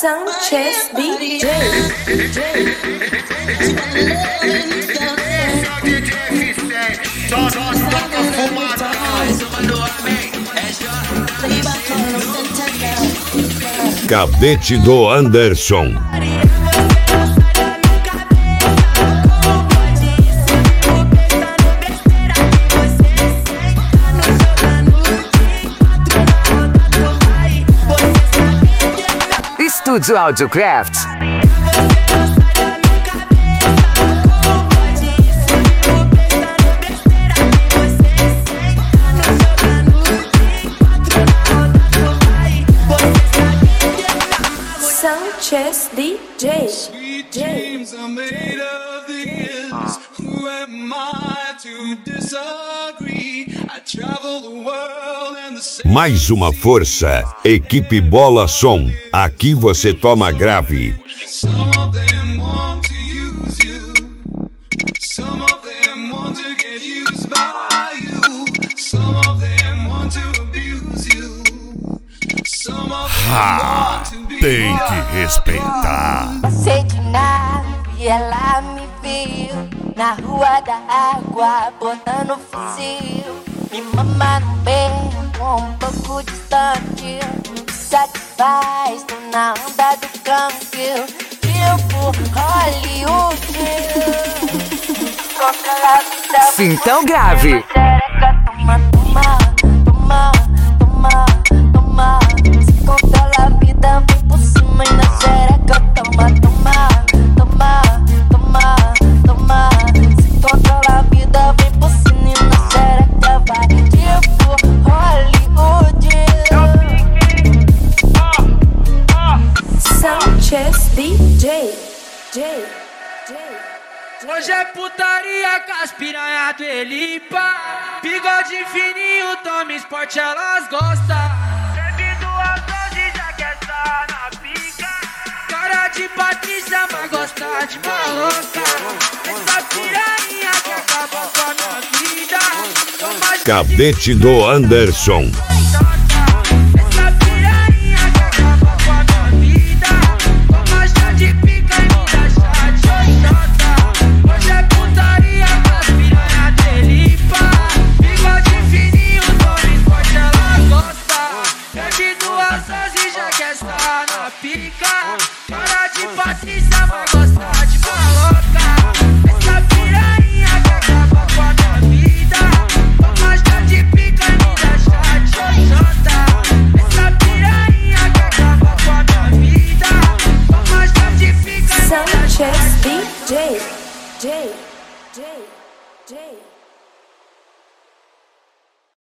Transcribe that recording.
Sanchez DJ. Cadete do Anderson. Estúdio Audiocraft. Sanchez DJ. Sweet dreams are made of this. Who am I to disagree? I travel the world and the same. Mais uma força. Equipe Bola Som. Aqui você toma grave. Some of them want to use you. Some of them want to get used by you. Some of them want to abuse you. Some of them want to be Tem que respeitar. Passei de nave e ela me viu na rua da água, botando fuzil. Me mama no beco, um pouco distante. Me satisfaz, tô na onda do câmbio. Tipo Hollywood. Controla a vida. Sintão grave. Xereca, toma, toma, toma, toma, toma. Se controla a vida, vem por cima e na xereca, toma, toma, toma, toma, toma. Se controla a vida, vem por cima e na xereca, vai tipo Hollywood. Sanchez DJ. Hoje é putaria com as piranha do Elipa. Bigode fininho, toma esporte, elas gostam. Sempre duas doses, já quer estar na pica. Cara de Patrícia, mas gosta de maloca. Essa piranha que acaba com a minha vida. Toma Cadete do Anderson. essa piranha que acaba com a minha vida. Toma chá de pica e me dá chá de xoxota. Hoje é putaria com as piranha de Elipa. Bigode fininho, toma esporte, ela gosta. Bebe duas doses, já quer estar na pica. Cara de Patrícia, mas gosta de maloca. Essa piranha que acaba com a minha vida. Toma chá de pica e me dá chá de xoxota. Essa piranha que acaba com a minha vida. Toma chá de pica e me dá chá de Sanchez DJ. J.